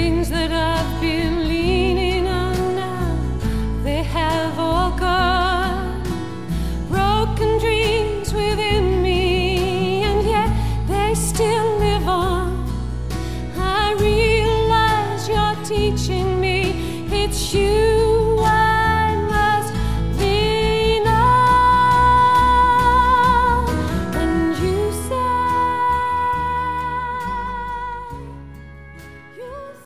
things that I've been leaning on now, they have all gone. Broken dreams within me, and yet they still live on. I realize you're teaching me it's you.